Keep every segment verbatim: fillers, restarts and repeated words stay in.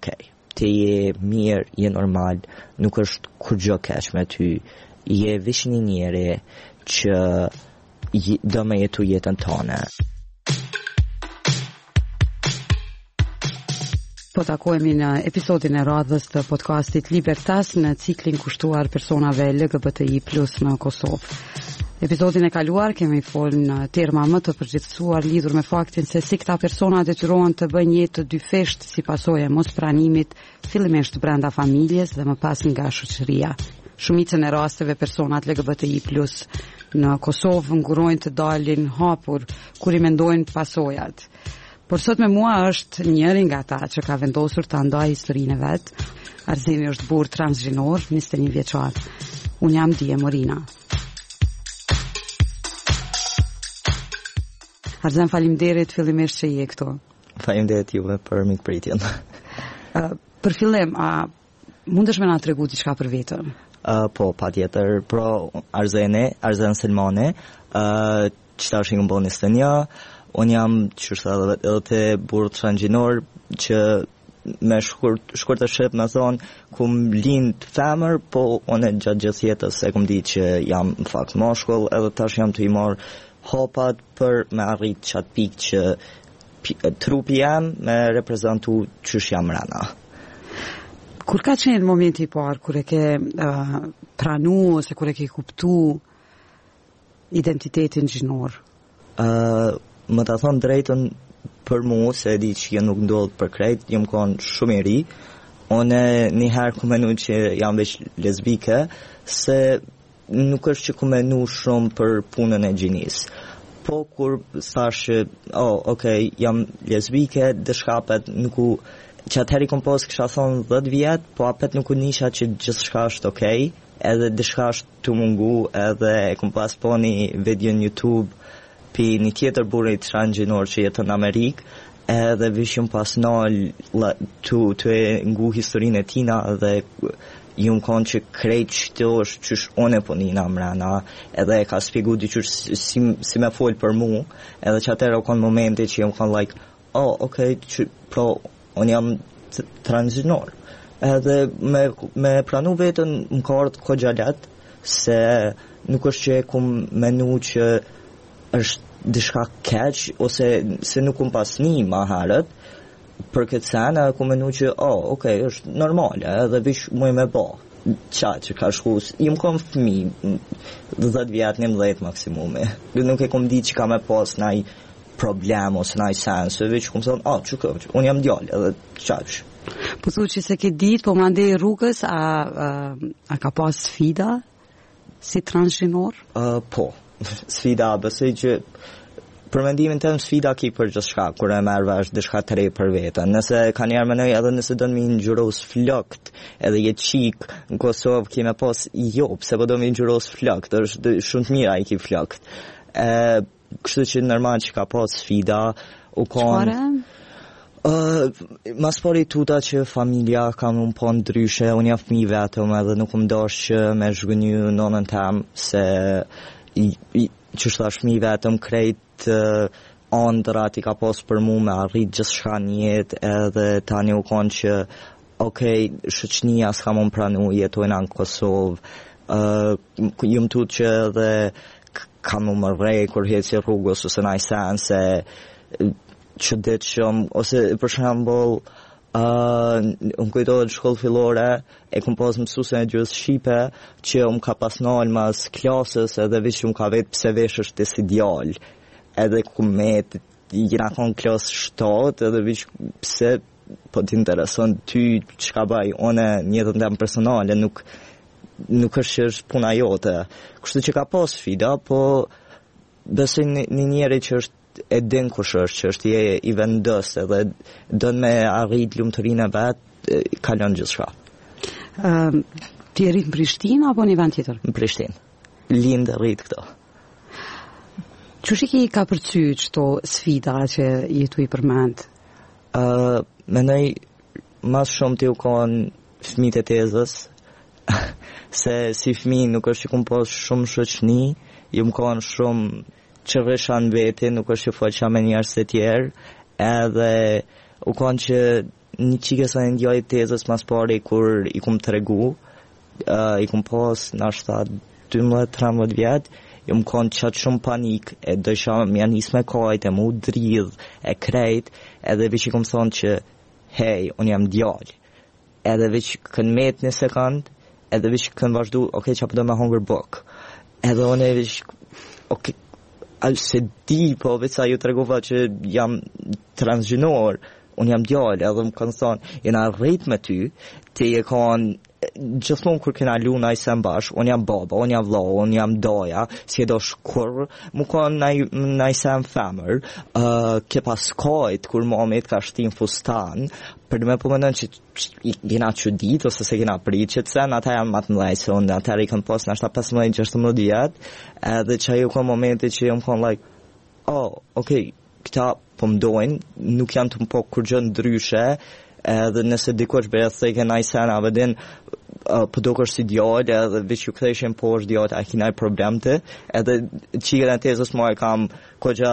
okay, ti je mirë, je normal, nuk është kur gjë keq me ty, je veç një njeri që do me jetu jetën tone. Po takohemi në episodin e radhës të podcastit Libertas në ciklin kushtuar personave L G B T I plus në Kosovë. Episodin e kaluar kemi folur në terma më të përgjithësuar lidhur me faktin se si këta persona detyrohen të bëjnë jetë të dyfisht si pasojë e mospranimit, fillimisht brenda familjes dhe më pas nga shoqëria. Shumicën e rasteve personat L G B T I plus në Kosovë ngurojnë të dalin hapur kur i mendojnë pasojat. Por sot me mua është njëri nga ata që ka vendosur të ndajë historinë e vet. Arzeni është burr transgjinor, njëzet e një vjeçar. Unë jam Dije Morina. Arzen, faleminderit fillimisht që je këtu. Faleminderit juve për mikpritjen. uh, për fillim, a mundesh me na tregu diçka për veten? Uh, po, patjetër, pro Arzene, Arzen Selmane, uh, qëtash i ngëmbo njëzet e një, unë jam që është edhe, edhe të burë transgjinor që me shkurt, shkurt e shqip me thonë kum lind femër, po unë gjatë gjithë jetës e kum di që jam në fakt moshkull, edhe tash jam të i marë hopat për me arrit qatë pikë që pi, trupi jam me reprezentu qësh jam rana. Kur ka qenë momenti i parë, kur e ke uh, pranu ose kur e ke kuptu identitetin gjinor? Uh, më të thonë drejtën për mu, se e di që jë nuk ndodhë për krejt, jëm konë shumë i ri. One njëherë ku menu që jam veç lesbike, se nuk është që ku menu shumë për punën e gjinis. Po kur thash, oh, okay, jam lesbike, dëshkapet nuk u, që atëheri kom posë kësha thonë dhjetë vjetë, po apet nuk u nisha që gjithë shka është okay, edhe dëshka është të mungu, edhe e kom pas po një video në YouTube pi një tjetër burri transgjinor që jetë në Amerikë, edhe vishëm pas nalë të, të e ngu historinë e tina dhe ju më konë që krejt që është qësh one po një nga mrena, edhe e ka spigu di qësh si, si me folë për mu, edhe që atëra u konë momente që ju më konë like, oh, okay, që, pro, unë jam transgjinor. Edhe me, me pranu vetën më ka ardhë ko gjallat, se nuk është që e kum menu që është dishka keq, ose se nuk kum pas një ma herët, për këtë sene, ku menu që, oh, okej, okay, është normale, edhe vish muj me ba. Qa që ka shku, jëm kom fëmi, dhjetë vjetë, njëmbëdhjetë maksimumi. Nuk e kom di që ka me pas naj problem ose naj sens, e vish kom thonë, oh, që këpë, unë jam djallë, edhe qa që. Po thu që se ke ditë, po mande rrugës, a, a, a ka pas sfida si transgjinor? Uh, po, sfida, besoj që për mendimin tëm sfida ki për gjithë shka, kur e merë vesh dishka të rej për vetën. Nëse ka njerë menoj edhe nëse do në mi njëros flokt, edhe jetë qik në Kosovë ki me pas jop, se po do mi njëros flokt, është shumë të mira i ki flokt. E, kështu që normal që ka pas sfida, u konë... Uh, mas pari tuta që familja kam unë po ndryshe, unë jam fëmi vetëm edhe nuk më dash që me zhgënyu nonën tem, se i, i, që shta fëmi vetëm krejt uh, andrat i ka pas për mu me arrit gjithë shka njetë, edhe tani u konë që okej, okay, shëqnia s'ka më pranu jetojna në Kosovë, uh, jëm tut që edhe kam më rej kur heci rrugës ose naj sen se që ditë shumë, ose për shembull uh, më kujtohet shkollë fillore e kom pas mësuesen e gjuhës shqipe që më ka pas nalë mas klasës edhe vish më ka vetë pse vesh është desidial edhe ku met jena konë klasë shtatë edhe vish pse po t'intereson ty çka baj one njëtën tem personale nuk nuk është që është puna jote kështu që ka pas sfida po besoj një, një njeri që është e din kush është, që është je i vendos edhe dën me arrit lumturinë e vet, kalon gjithçka. Ëm, uh, ti rrit në Prishtinë apo në vend tjetër? Në Prishtinë. Lind rrit këto. Çuçi ki ka përcyer çto sfida që jetu i përmend? Ë, uh, mendoj më shumë ti u kon fëmijët e tezës, se si fëmijë nuk është që kum pas shumë shoqni, ju më kanë shumë që rëshan veti, nuk është që faqqa me njerës të tjerë, edhe u konë që një qike sa në ndjoj tezës mas pari kur i kum të regu, uh, i kum pas në ashta dymbëdhjetë tridhjetë vjetë, jom kon qatë shumë panik, e dësha më janë nisë me kajt, e mu dridh, e krejt, edhe vish i kum thonë që, hej, unë jam djallë. Edhe vish kën met një sekund, edhe vish kën vazhdu, oke, okay, që apë do me hongër buk. Edhe unë e vish, oke, okay, alë se di, po veca ju të regova që jam transgjinor, unë jam djallë, edhe më kanë thonë, jena rrit me ty, ti e kanë, gjithmonë kur kena lu naj sem bash, unë jam baba, unë jam vlla, unë jam doja, si e do shkur, mu kanë naj, naj sem femër, uh, ke pas kajt, kur momit ka shtin fustan, për me po mëndon që jena që dit, ose se kena prit që të sen, ata janë matë mlej, se unë ata i kanë pas në ashta pesëmbëdhjetë gjashtëmbëdhjetë vjet, edhe që ju ka momenti që jam kanë like, oh, okay, këta po mdojnë, nuk janë të më po kur gjë ndryshe, edhe nëse dikush bëjë të thejke naj sena, vedin uh, pëdokër si djallë, edhe vich ju këtheshin po është djallë, a kinaj problem të, edhe qikën e tezës ma e kam kogja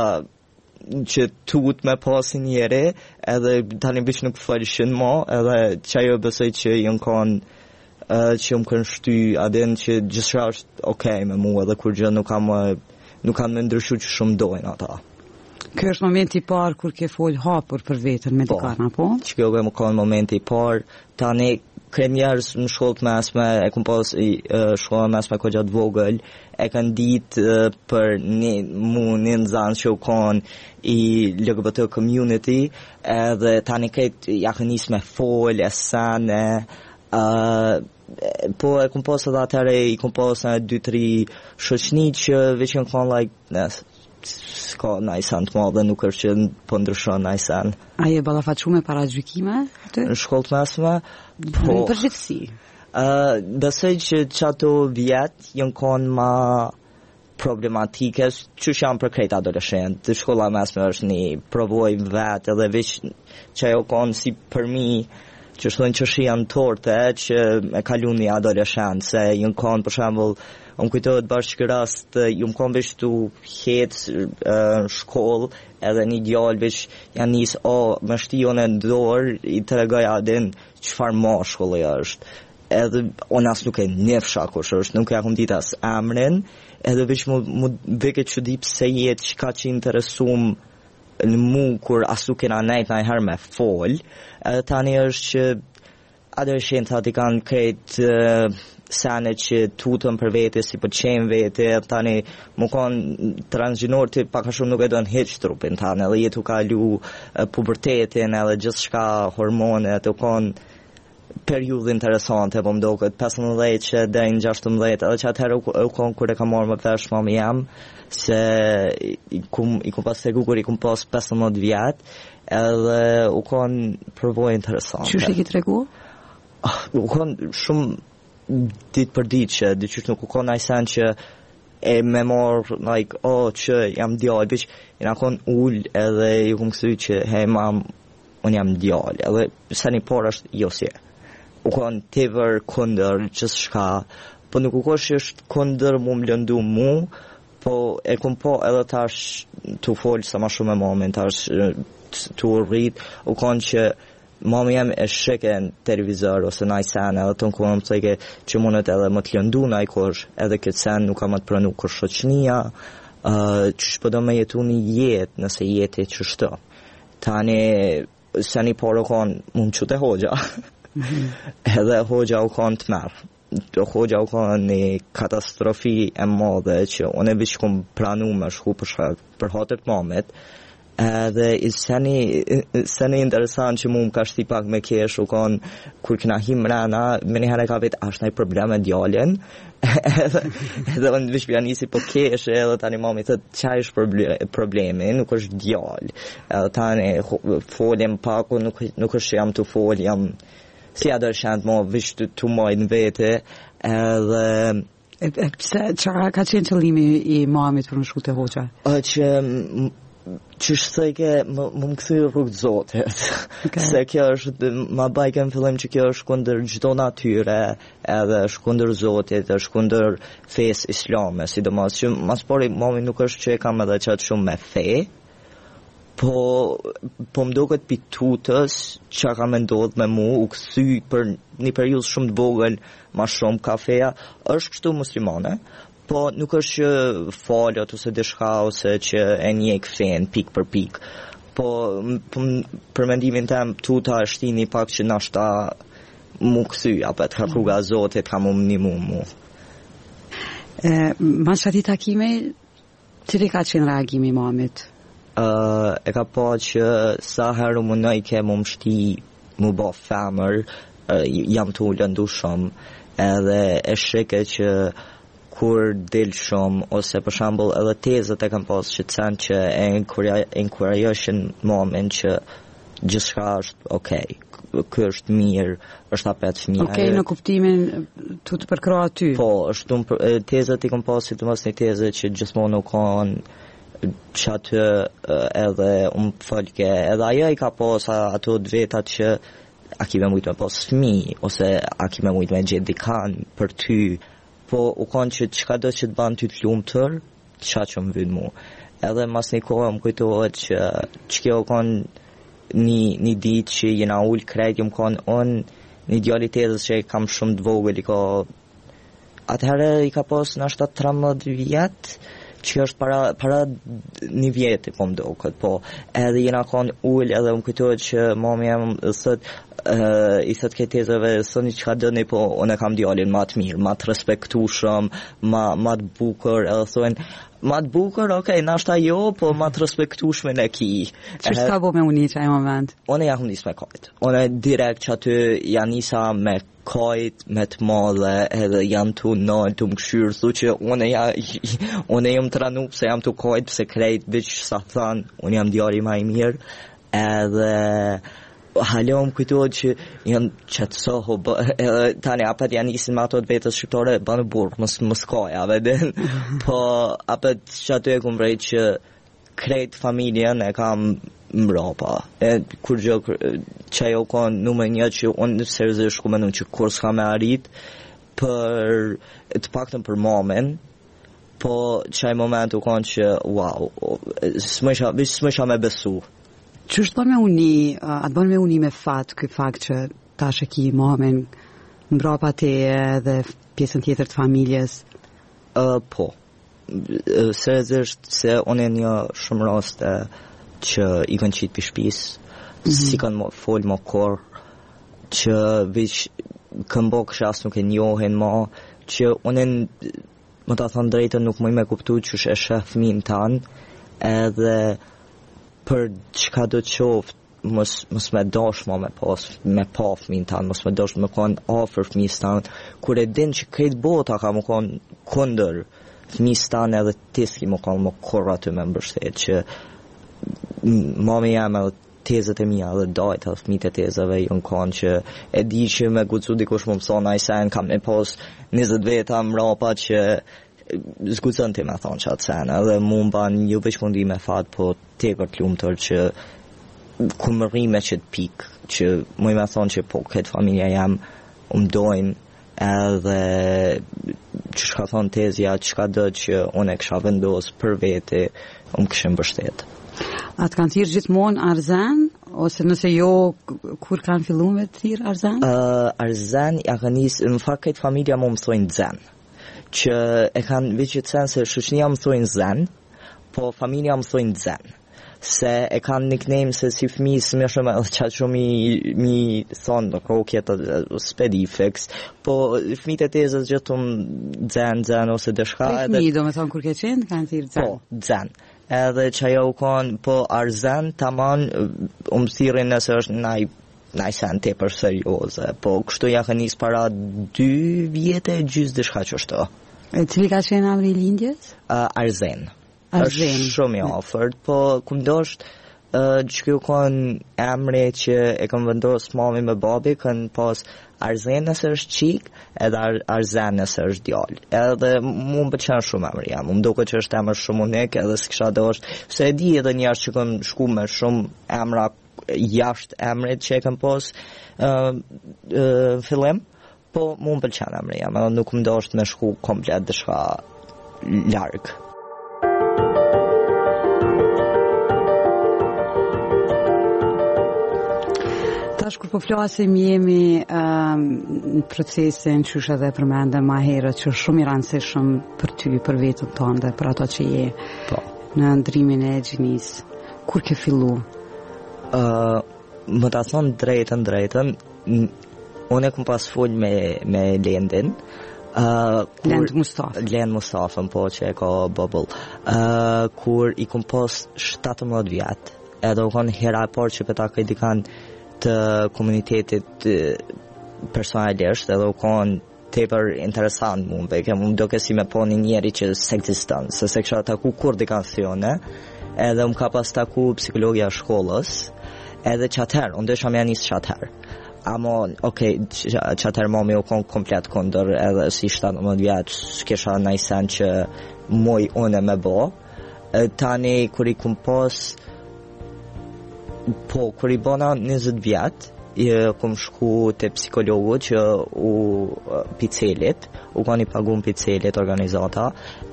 që tut me pasin njeri, edhe tani vich nuk falishin ma, edhe që jo besoj që jën kanë uh, që jëm kanë shty, adin që gjithra është okej okay me mu, edhe kur gjë nuk kam nuk kam me ndryshu që shumë dojnë ata. Kjo është momenti i parë kur ke fol hapur për veten me dikana, po? Që kjo më kanë momenti i parë, tani krem njerëz në shkollë mesme, e kum pas uh, shkolla mesme ko gjatë vogël, e kanë ditë uh, për një, mu një nëzanë që u kanë i L G B T community, edhe tani këtë ja kanë nisë me fol, e sene, uh, po e kum pas edhe atëre, i kum pas në dy tri shoqni që veqen kanë like, nes, s'ka najsan të madhe, nuk është që po ndryshon najsan. A je ballafaquar para gjykime? Në shkollë mesme? Po. Në përgjithësi? Uh, besoj që qato vjet janë kanë ma problematike, që janë për krejt adoleshent. Të shkolla mesme është një provoj vetë, edhe veç që ajo kanë si për mi, që shtojnë që shi janë torte, që e kalu një adoleshent, se janë kanë për shembull. Unë kujtohet bashkë rast, ju më kom vesh të hetë uh, shkollë, edhe një djallë vesh janë nisë, o, oh, më shtion e ndorë, i të regaj adin qëfar ma shkollë është. Edhe, unë asë nuk e nefsha kush është, nuk e akum dit as emrin, edhe vesh mu, mu veke që di pse jetë që ka që interesum në mu, kur asë nuk e na nejt na i herë me fol, edhe tani është që adoleshentat i kanë krejt uh, sene që tutën për vete, si për qenë vete, tani më kanë transgjinor të paka shumë nuk e dojnë heq trupin tani, edhe jetu ka lu uh, pubertetin, edhe gjithë shka hormone, të kanë periudhë interesante, po më do këtë pesëmbëdhjetë që dhe në gjashtëmbëdhjetë, edhe që atëherë u, u kanë kër e ka marrë më vesh mami jam, se i kum, i kum pas të gu kër i kum pas pesëmbëdhjetë vjetë, edhe u kanë përvoj interesante. Qështë i ki të regu? Uh, u kanë shumë ditë për ditë që diqysh nuk u ka najsen që e me marë like, oh, që jam djallë bish, i nga konë ullë edhe ju këmë kësy që hej mam, unë jam djallë edhe se një por është jo si u konë tëvër kunder gjithë shka, po nuk u ka që është kunder mu më lëndu mu, po e këmë po edhe tash të folë sa ma shumë e momen tash të rrit, u konë që mami jam e sheken televizor ose naj sen edhe të në kohëm të ike që mundet edhe më të lëndu naj kosh edhe këtë sen nuk kam të pranu kër shoqnia uh, që shpëdo me jetu një jetë nëse jetë e që shto tani sen i poro konë mund që të hoxha mm-hmm. edhe hoxha u konë të merë hoxha u konë një katastrofi e madhe që unë e vishë kom pranu me shku për shkak për hatër të mamit edhe seni seni interesant që mu më ka shti pak me kesh u konë kur këna him rana me një herë ka vetë ashtë nëjë probleme djallin edhe, edhe unë vish pja nisi po kesh edhe tani mami thët qa ish problemi nuk është djall edhe tani folim pak nuk, nuk është jam të fol jam si adoleshent mo vish të, të mojnë vete edhe pse qa ka qenë qëllimi i mamit për më shku të hoxha? që që shthejke më më këthy rrugë zotit okay. Se kjo është ma bajke në fillim që kjo është kundër gjdo natyre edhe është kundër zotit është kundër fes islame sidomos që mas pari mami nuk është që e kam edhe qatë shumë me fe po po më duket pitutës çka ka menduar me mu u kthy për një periudhë shumë të vogël më shumë kafeja është kështu muslimane, po nuk është që falet ose diçka ose që e njeh fen pik për pik. Po për mendimin tim tuta është një pak që nashta mu kthy apo të rruga e Zotit ka më ndihmu mu. E mas atij takimi cili ka qenë reagimi i mamit? Uh, e ka pa që sa herë më nëj ke më mështi më ba femër, uh, jam të lëndu shumë, edhe e shike që kur del shumë, ose për shembull edhe tezët e kam pas që të sen që e enkurajoshin mamin që gjithçka është okej, ky është mirë, është apet fëmija. Okej, okay, në kuptimin tu të përkro aty. Po, është tezët i kam pas si të mos një tezë që gjithmonë nuk kanë që atë edhe unë folke, edhe ajo i ka pas ato të vetat që a ki me mujtë me pas fëmi, ose a ki me mujtë me gjithë dikan për ty, po u konë që qka do që të banë ty të flumë tër, qa që më vynë mu. Edhe mas një kohë më kujtohet që që kjo u konë një, një ditë që jena ullë krejt, jëmë konë unë një djalitezës që i kam shumë të vogël, i ka atëherë i ka pas në ashtat tridhjetë vjetë, që është para, para një vjetë, po më do këtë, po, edhe jena konë ullë, edhe më kujtohet që mami jam thët, uh, i thët këtë tezëve, sëni që ka dëni, po, unë e kam djallin ma të mirë, ma të respektushëm, ma, ma të bukër, edhe thujnë, ma të bukër, okej, okay, nashta jo, po ma të respektushme në ki. Që shka bo me uni që e moment? Unë ja hum nis me kajt. Unë direkt që aty janë nisa me kajt, me të madhe, edhe janë të nëllë, të më këshyrë, thu që unë ja, unë jam të ranu pëse jam të kajt, pëse krejt, veç sa thanë, unë jam djari ma i mirë, edhe halo më kujtohet që janë qëtësoho, edhe tani apet janë isin me ato të vetës shqiptore, banë burë, mës, mës kaj, vedin, po apet që aty e kumë vrejt që krejt familjen e kam mrapa. E kur gjë që ajo konë numër një që unë seriozisht ku mendoj që kur s'ka me arrit për të paktën për mamin, po që ai moment u konë që wow, s'mësha s'mësha me besu. Që është bën me uni, atë bën me uni me fat ky fakt që tash e ki mamin mbrapa teje dhe pjesën tjetër të familjes? Uh, po. Seriozisht se unë e një shumë raste që i kanë qitë për shpis, mm-hmm. si kanë folë më korë, që veç këmbo kështë asë nuk e njohin ma, që unë më ta thënë drejtën nuk më i me kuptu që është e shë fëmin tanë, edhe për qka do të qoftë, mos, mos me dosh ma me pas, me pa fëmin tanë, mos me dosh me konë afer fëmis tanë, kur e din që krejt bota ka më konë kunder fëmis tanë edhe tiski më konë më korë aty me mbështet, që mami jam edhe tezët e mija dhe dajt edhe fëmijët e tezëve jënë konë që e di që me gucu dikush më mëson a i sen kam me pos njëzet veta mrapa që zgucën ti me thonë që atë sen edhe mu mba një veç mundi me fat po tepër të lumë tërë që ku më rime që të pik që mu i me thonë që po këtë familja jam umdojnë edhe që shka thonë tezja që shka dë që unë e kësha vendos për vete unë këshim bështet. Atë kanë thirë gjithmonë Arzen, ose nëse jo, kur kanë fillu me të thirë Arzen? Uh, Arzen, ja kanë njësë, në fakt këtë familja më më thojnë Zen, që e kanë veqë të sen se shushnia më thojnë Zen, po familja më thojnë Zen, se e kanë nickname se si fëmi së më shumë edhe qatë shumë mi, mi thonë në krokjet spedifix, po fëmijët e tezës gjithëm Zen, Zen, ose dëshka. Për fëmi, do me thonë kur ke qenë, kanë thirë Zen? Po, Zen. Edhe që ajo u konë, po Arzen tamam umë thirin nëse është naj, naj sen te për serioze, po kështu ja ka njës para dy vjetë e gjysë dëshka që është. E cili ka qenë amri i lindjes? Uh, Arzen. Arzen. është shumë i ofert, po kum dosht uh, që kjo konë emri që e kam vendosë mami me babi, kanë pas Arzen nëse është qik, edhe ar Arzen nëse është djallë. Edhe mu më pëlqen shumë emri jam, më duke që është emër shumë unik, edhe s'kisha dosht, se e di edhe njerëz që kanë shku me shumë emra jashtë emrit që e kanë pas uh, uh, fillim, po mu më pëlqen emri jam, edhe nuk më dosht me shku komplet dëshka largë. tash kur po flasim jemi um, në procesin që është edhe përmendëm më herët që është shumë i rëndësishëm për ty, për vetën tënde, për ato që je po. Në ndrimin e gjinis. Kur ke fillu? Uh, më ta thonë drejtën drejtën, unë e kum pas full me, me Lendin. Uh, kur, Lend Mustafa. Lend Mustafa, po që e ka bubble. Uh, kur i kum pas shtatëmbëdhjetë vjet. Edhe u kanë hera e parë që pëta këtë i kanë të komunitetit personalisht, edhe u kanë tepër interesant mund, be kem më doke si me po një njeri që s'ekziston, se se kësha taku kur di kanë thione, edhe më ka pas taku psikologja shkollës, edhe qatëher, unë dësha me janis qatëher. Amo, okej, okay, qatëher mami u konë komplet kondër, edhe si shtatëmbëdhjetë vjetë, s'kesha najsen që moj une me bo. Tani, kur i kum pas, po, kur i bona njëzet vjetë, i kom shku të psikologu që u picelit, u kanë i pagun picelit organizata,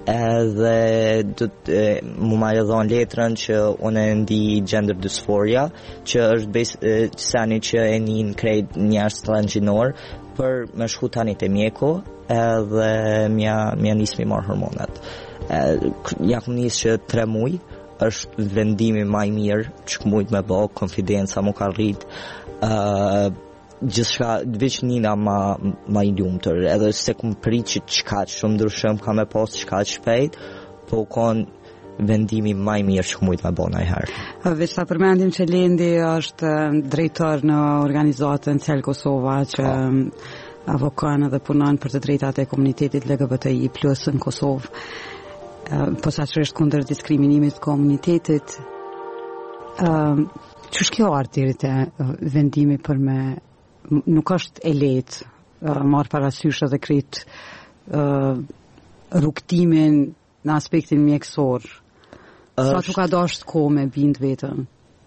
edhe mu ma e dhonë letrën që unë e ndi gender dysphoria, që është bes, sani që e njën krejt njerës transgjinor, për me shku tani të mjeko, edhe mja, mja nisë mi marë hormonet. Ja kom nisë që tre muj, është vendimi maj mirë që këmujt me bo, konfidenca mu ka rritë, Uh, gjithka veç nina ma, ma i lumëtër, edhe se kum pri që qka që shumë ndryshëm ka me pas qka që shpejt, po konë vendimi maj mirë që mujtë me bona i herë. Veç ta përmendim që Lendi është drejtor në organizatën Cel Kosova që oh. avokon edhe punon për të drejtat e komunitetit L G B T I plus në Kosovë, uh, po sa që është kundër diskriminimit komunitetit. Uh, Që është kjo artirit e uh, vendimi për me, nuk është e letë, uh, marë parasysh edhe kretë uh, rukëtimin në aspektin mjekësor. Sa të ka dasht ko me bind vetën?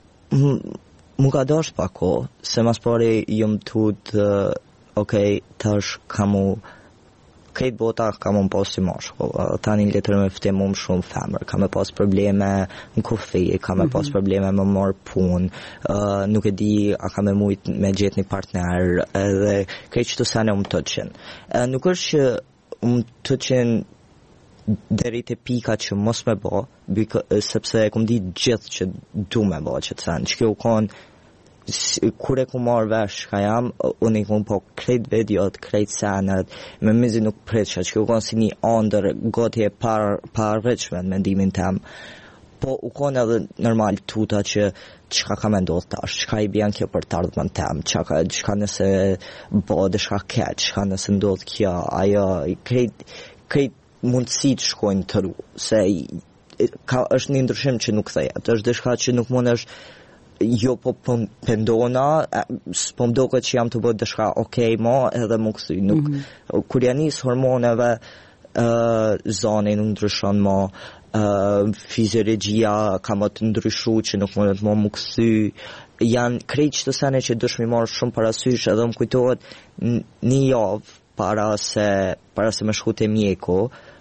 Mu ka dasht pa ko, se mas pari jëmë tut, uh, okej, okay, tash kamu, këtë bota ka më pas si mashkull, tani letër me fëtim më shumë femër, ka me pas probleme në kufi, ka me pas probleme me marë pun, uh, nuk e di a ka me mujt me gjetë një partner, edhe këtë që të sene më të qenë. Uh, nuk është që më të qenë deri te pika që mos me bo, bika, sepse e kom di gjithë që du me bo që të sene, që kjo konë kur e ku marrë vesh ka jam, unë i ku po krejt videot, krejt senet, me mizi nuk preqa, që u konë si një andër gotje par, parveçme në mendimin tem, po u konë edhe normal tuta që qka ka me ndodhë tash, qka i bjen kjo për të ardhëmën tem, qka, qka nëse bode shka keq, qka nëse ndodhë kjo, ajo, krejt, krejt mundësi të shkojnë të ru, se ka, është një ndryshim që nuk thejet, është dëshka që nuk mund është jo po pëndona, s'po më doke që jam të bëtë dëshka okej okay, ma edhe më këthy. Nuk, mm-hmm. Kur janis hormoneve, uh, zani nuk ndryshon ma, uh, fiziologjia ka më të ndryshu që nuk më të më më këthy. Janë krejt që të sene që dëshmi marë shumë parasysh edhe më kujtohet një javë para se, para se me shku të mjeko,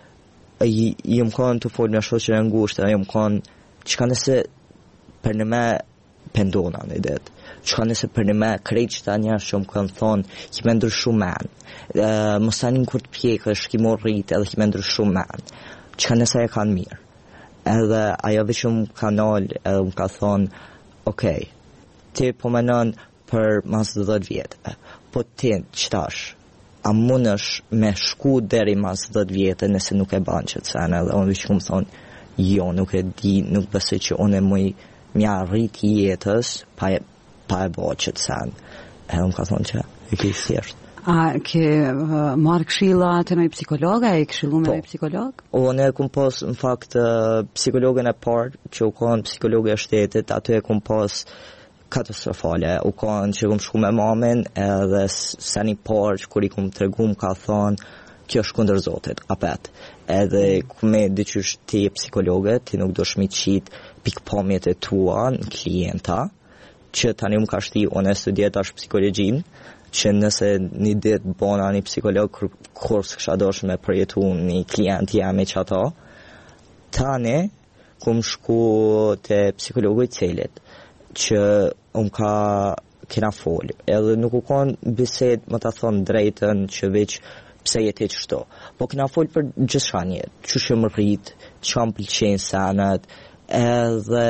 jëmë kanë të folë me shoqën e ngushtë, jëmë kanë që ka nëse për në me pendona në idet. Që ka nëse për në me krejt që ta njerë që më kanë thonë ki me ndryshu men. Uh, Mësanin kur të pjekë është ki mor rritë edhe ki me ndryshu men. Që ka nëse e kanë mirë. Edhe ajo dhe që më kanal edhe më ka thonë okej, okay, ti po menon për mas dhjetë vjetë. Po ti qëtash, a mund është me shku deri mas dhjetë vjetë nëse nuk e banë që të sene. Edhe unë që më thonë jo, nuk e di, nuk besoj që unë e mëj mja rrit jetës pa e, pa e bo që të sen. E unë ka thonë që e ke thjesht. A ke uh, marrë këshilla të nëjë psikologa, e këshillu me nëjë psikolog? Unë e kum pas, në fakt, uh, psikologën e parë, që u konë psikologë e shtetit, aty e kum pas katastrofale. U konë që kum shku me mamin, edhe seni parë që kur i kum tregum ka thonë, kjo është kundër Zotit, apet. Edhe me diqysh ti psikologe, ti nuk do shmi qit pikpamjet e tua në klienta, që tani më ka shti, unë e studiet është psikologjin, që nëse një ditë bona një psikolog kurs kësha dosh me përjetu një klient jam e që ato, tani kum shku të psikologu i celit, që unë ka kena fol, edhe nuk u kanë bised më ta thonë drejtën që veç pse jeti kështu. Po kena fol për gjithçka në jetë, çu që më rrit, çka më pëlqejnë sanat, edhe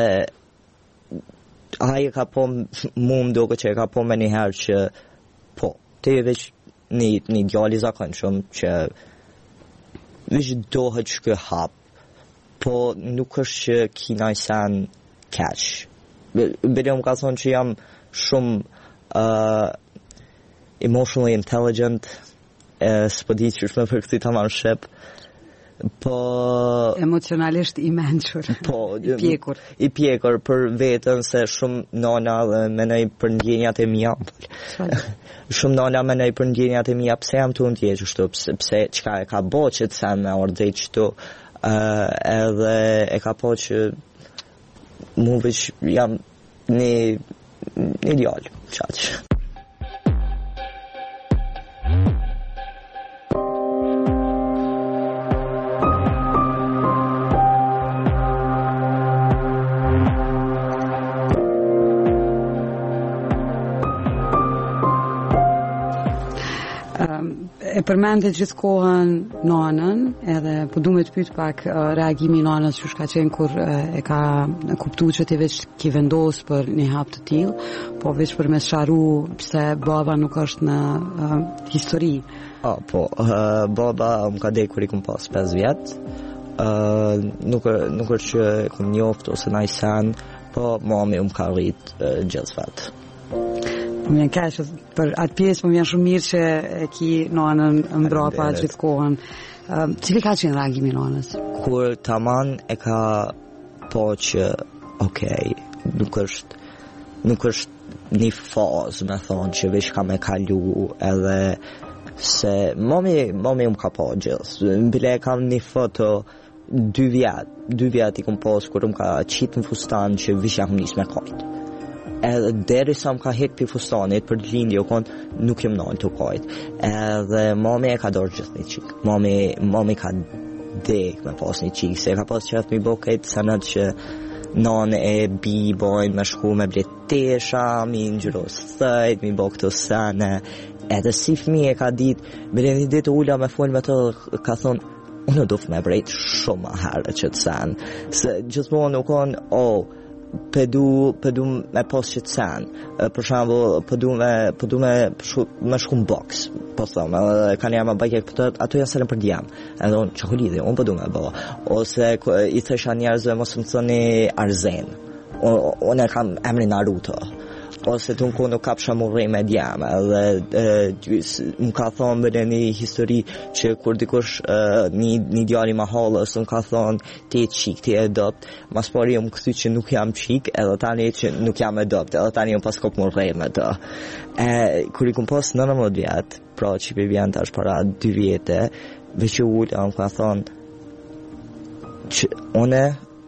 ai ka po mu më duket që e ka po me një herë që po, ti je veç një, një djalë i zakonshëm që veç dohet që hap, po nuk është që kina i sen catch. Bile më ka thonë që jam shumë uh, emotionally intelligent, uh, s'po di që është me përkëti të marrë shqip, po emocionalisht i mençur, po i pjekur. I pjekur për veten se shumë nana dhe mendoj për ndjenjat e mia. Shumë nana mendoj për ndjenjat e mia, pse jam tu ndjej kështu, pse pse çka e ka bëu që të sa më ordej kështu, uh, edhe e ka po që mu veç jam një një djalë, çaq. E përmendet gjithkohën nanën, edhe po du me të pyet pak uh, reagimi nanës që shka qenë kur uh, e ka kuptuar që ti veç ki vendos për një hap të tillë, po veç për me sharu pse baba nuk është në uh, histori. Oh, po, uh, baba më ka dekë kur i kum pas pesë vjet. Uh, nuk nuk është që e kum njoft ose na i sen, po mami më ka rrit uh, gjithë vet. Më vjen keq për atë pjesë, më vjen shumë mirë që e ki nanën mbrapa gjithkohën. Uh, cili ka qenë reagimi nanës? Kur taman e ka po që okay, nuk është nuk është një fazë, me thonë, që veç ka me kalu, edhe se mami, mami më ka po gjithë. Bile kam një foto dy vjet, dy vjet i kom pos kur më ka qitë në fustan që veç jam nis me kajtë. Edhe deri sa më ka hek për fustanit për lindje, u konë nuk jem nalë të kajt. Edhe mami e ka dorë gjithë një qik. Mami, mami ka dek me pas një qik, se ka pas qëtë mi bo kajtë sanat që nanë e bi bojnë me shku me bletesha, mi në gjyro thëjt, mi bo këto sene. Edhe si fmi e ka dit, bile një ditë ulla me folë me të, ka thonë, unë do fë me brejt shumë herë që të sen. Se gjithmonë u konë, oh, pëdu pëdu me pas që të sen, për shembull pëdu me pëdu me me shku në box, po thëmë, kanë jam bajke këto, ato janë selen për djem, edhe unë që lidhi, unë pëdu me bë, ose i thësha njerëzve mos më thoni Arzen, unë e kam emrin Naruto, ose të unë nuk kapsha më rrej me djem, edhe më ka thonë bële një histori që kur dikush një, një djali ma halës, unë ka thonë ti e qik, ti e adopt, mas pari më këthy që nuk jam qik, edhe tani që nuk jam adopt, edhe tani më pas kop më rrej me të. E, kur i kom pas nënëmbëdhjetë vjet, pra që i vjen tash para dy vjete, veç u ullë, unë ka thonë që une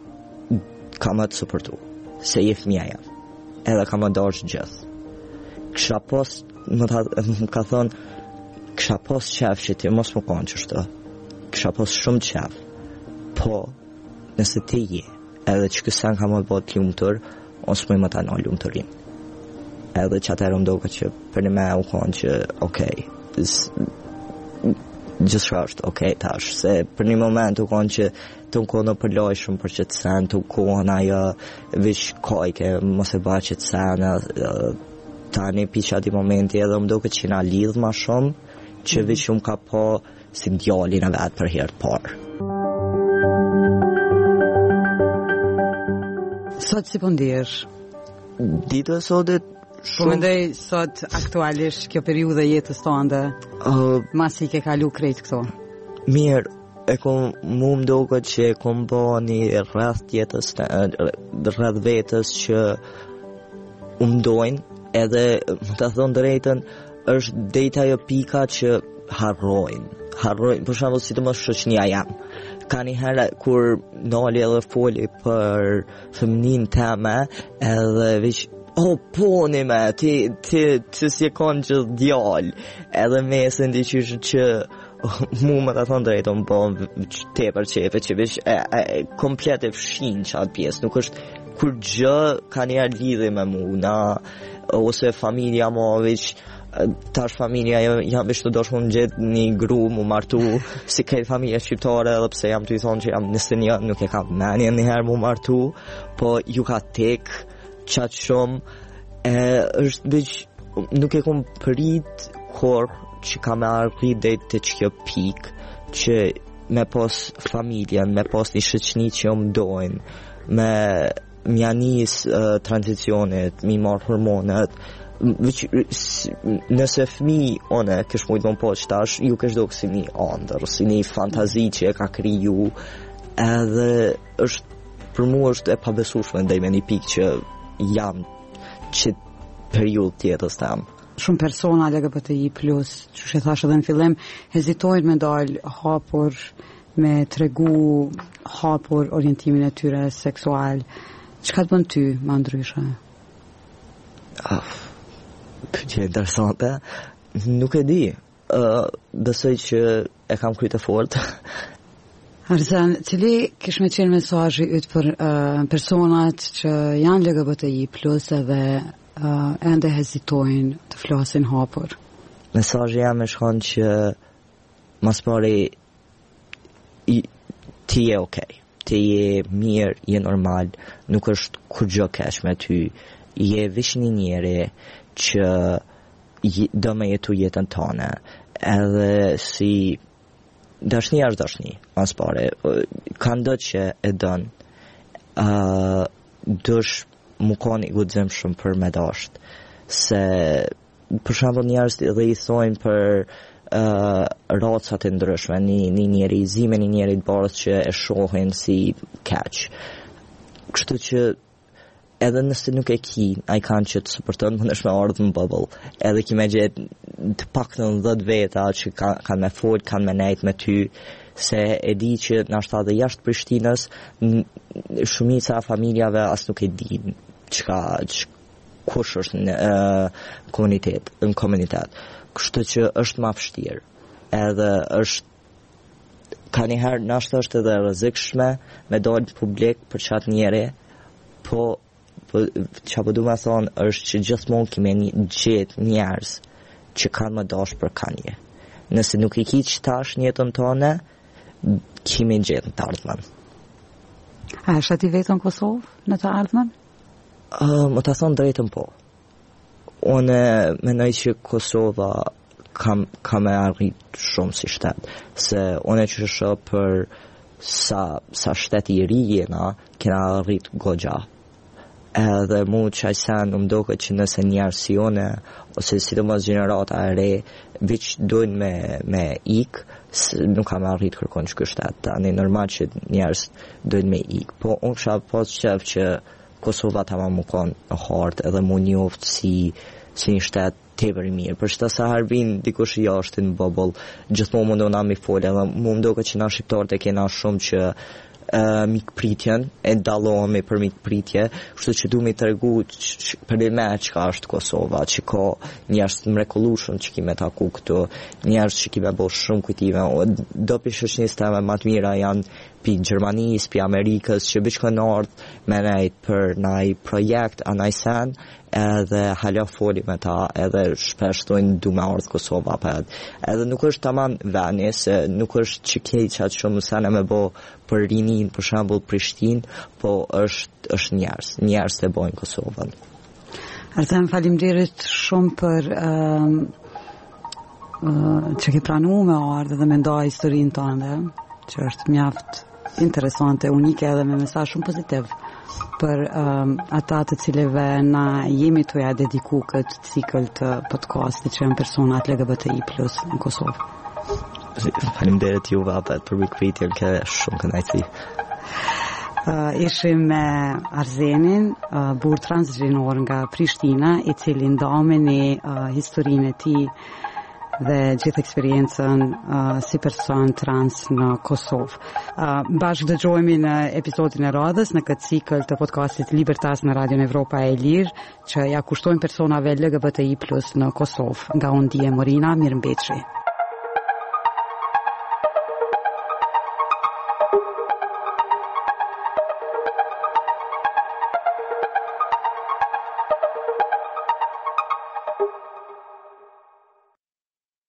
kam atë supportu, se je fëmija jam. Edhe ka më dashë gjithë. Kësha pos, më, ta, më ka thonë, kësha pos qef që ti mos më konë qështu. Kësha pos shumë qef. Po, nëse ti je, edhe që kësen ka më bëtë ljumëtër, ose më më ta në ljumëtërin. Edhe që atërë më doke që për një me u konë që, okej, okay, gjithë shka është okej okay, tash, se për një moment u konë që të në konë për lojshëm për që të sen, të konë ajo vish kojke, mos e ba që të sen, ta një pisha ati momenti edhe më doke që na lidhë ma shumë, që vish umë ka po si djallin e vetë për herë të parë. Sot si po ndihesh? Ditë e sotit Po mendoj sot aktualisht kjo periudhë jetës tënde, uh, masi ke kalu krejt këto. Mirë, e kom mu më doket që e kom bo një rreth jetës, rreth vetës që umdojnë, edhe më të thonë drejtën, është dejta jo pika që harrojnë. Harrojnë, për shembull si të mos shoqënia jam. Ka një herë kur nali edhe foli për fëminin teme, edhe vish oh, poni me, ti, ti, ti si e konë që djallë, edhe me e së ndiqysh që oh, mu më të thonë drejton, po te për qepe, që vish e, e, komplet e fshin që atë pjesë, nuk është kur gjë ka njerë lidhe me mu, na, ose familja mo, veç, tash familja jam veç të dosh mu më gjithë një gru mu martu, si kejtë familja shqiptare, edhe pse jam të i thonë që jam njësë një, nuk e kam menje njëherë mu martu, po ju ka tek, qatë shumë, e, është veç, nuk e kom prit kur që ka me arrit dhe të që kjo pik, që me pos familjen, me pos një shëqni që jo më dojnë, me mjanis uh, tranzicionit, mi marë hormonet, nëse fmi one kësh mujtë më po që tash, ju kësh do kësi një andër, si një fantazi që e ka kriju, edhe është, për mu është e pabesueshme ndaj me një pik që jam që periud tjetës tam. Shumë persona L G B T I plus, që që thashë edhe në fillim, hezitojnë me dalë hapur, me tregu hapur orientimin e tyre seksual. Çka të bën ty më ndryshe? Ah, pyetje interesante. Nuk e di. Uh, besoj që e kam kryte fort. Arsen, cili kish me qenë mesazhi yt për uh, personat që janë L G B T I plus edhe Uh, ende hezitojnë të flasin hapur? Mesazhi jam e shkon që mas pari i, ti je okej, ti je mirë, je normal, nuk është kur gjë keq me ty, je vish një njeri që do me jetu jetën tone, edhe si dashni është dashni, mas pari ka ndo që e dën, uh, dësh mu kanë i gudzim shumë për me dasht, se për shembull njerëz edhe i thojnë për uh, racat e ndryshme, një, një njeri i zi me një njeri të bardhë që e shohin si keq. Kështu që edhe nëse nuk e ki, ai kanë që të suporton, mundesh me ardhë në bubble, edhe ki me gjetë të paktën dhjetë veta që kanë ka me fol, kanë me nejt me ty, se e di që nashta dhe jashtë Prishtinës shumica familjave as nuk e din çka kush është në uh, komunitet, në komunitet. Kështu që është më vështirë. Edhe është ka njëherë nashta është edhe rrezikshme me dalë publik për çat njeri, po po çfarë po du me thonë është që gjithmonë kemi një gjetë njerëz që kanë më dash për kanje. Nëse nuk i kiq tash në jetën tonë, kemi gjetë në të ardhmen. A është ati vetën Kosovë në të ardhmen? Uh, më të thonë drejtën po. Unë mendoj që Kosova kam, kam e arrit shumë si shtet, se unë që shë për sa, sa shtet i ri jena, kena arrit gogja. Edhe mu që ajsen më doke që nëse njerë si une, ose si të mos generata e re, viç dojnë me, me ik, nuk kam arrit kërkon që kështet. Tani normal që njerës dojnë me ik. Po unë kësha pas qef që Kosova ta ma më konë në hartë edhe mu njoftë si, si një shtet tepër i mirë. Për shta sa harbin dikush i jashtë në bubble, gjithmonë mundu na mi folë, edhe mu më doke që na shqiptarët e kena shumë që Uh, mikpritjen, e dallohemi për mikpritje, kështu që du mi të regu për dhe me që ka është Kosova, që ka njerës të mrekullushëm që ki me taku këtu, njerës që ki me bo shumë kujtive, do për shëshnis të me matë mira janë pi Gjermanis, pi Amerikës, që bëqë kënë ardhë me nejtë për naj projekt, a naj sen, edhe halja foli me ta, edhe shpesh tojnë du me ardhë Kosova për edhe. Edhe nuk është taman veni, se nuk është që kej qatë shumë sene me bo për rinin, për shembull Prishtin, po është, është njerës, njerës të bojnë Kosovën. Arsen, faleminderit shumë për um, uh, që ke pranu me ardhë dhe me nda historinë tënde, që është mjaft interesante, unike edhe me mesazh shumë pozitiv për um, ata të cilëve na jemi të ja dediku këtë cikël të podcastit që janë personat L G B T I plus në Kosovë. Faleminderit juve apet për mikpritjen, ke shumë kënaqësi. Uh, ishim me Arsenin, uh, burr transgjinor nga Prishtina, i cili ndameni uh, historinë e tij dhe gjithë eksperiencën uh, si person trans në Kosovë. Uh, bashkë dëgjojmë në episodin e radhës në këtë cikël të podcastit Libertas në Radion Evropa e Lirë, që ja kushtojnë personave L G B T I plus në Kosovë. Nga unë Dije Morina, mirëmbëjtje.